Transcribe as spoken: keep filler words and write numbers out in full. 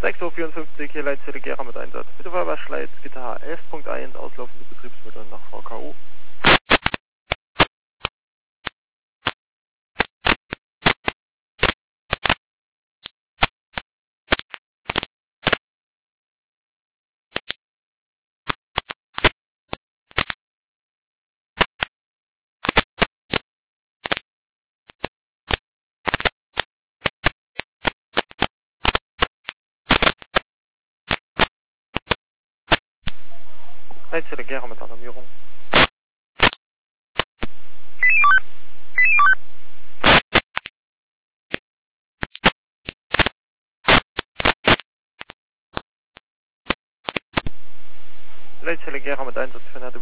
sechs Uhr vierundfünfzig, hier Leitzelle Gera mit Einsatz. Bitte Feuerwehr Schleiz, Gitter H elf Punkt eins, auslaufende Betriebsmittel nach V K U. Leitzelle Gera mit Alarmierung. Leitzelle Gera mit Einsatz für eine